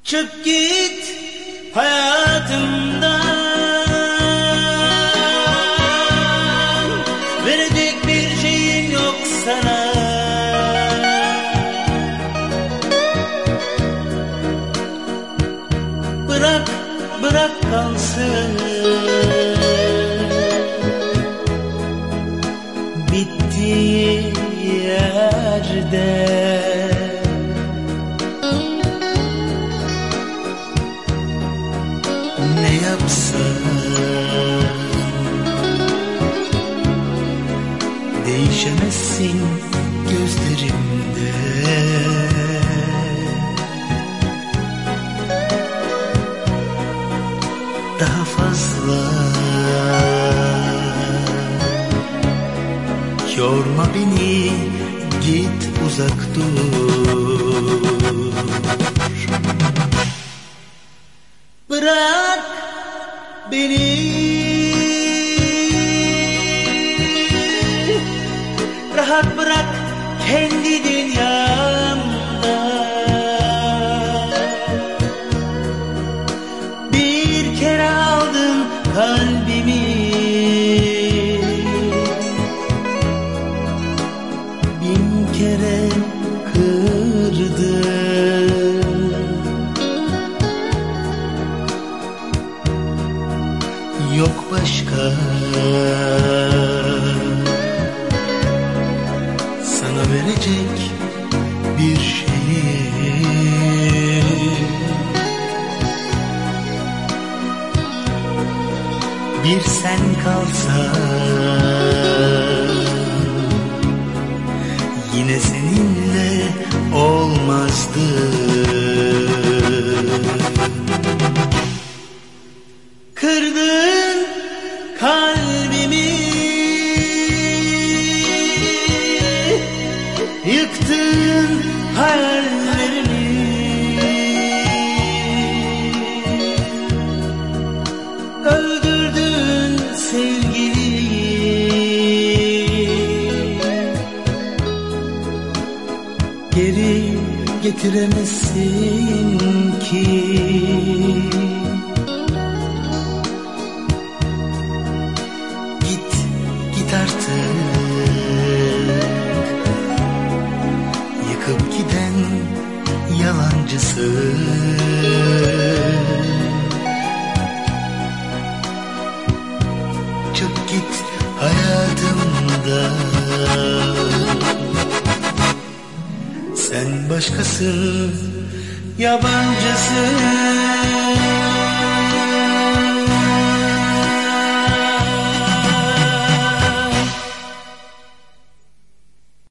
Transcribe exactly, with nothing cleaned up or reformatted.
Çık git hayatımdan, verecek bir şeyim yok sana. Bırak, bırak kalsın bittiği yerde. Ne yapsam değişemezsin gözlerimde. Daha fazla yorma beni, git uzak dur. Bırak beni, rahat bırak kendi dünyamda. Bir kere aldın kalbimi, bin kere kırdın. Yok başka sana verecek bir şeyim. Bir sen kalsan yine seninle olmazdı. Kırdın kalbimi, yıktın hayallerimi. Öldürdün sevgiliyi, geri getiremezsin ki. Git, git artık, yıkıp giden yalancısın. Çık git hayatımdan, sen başkasın, yabancısın.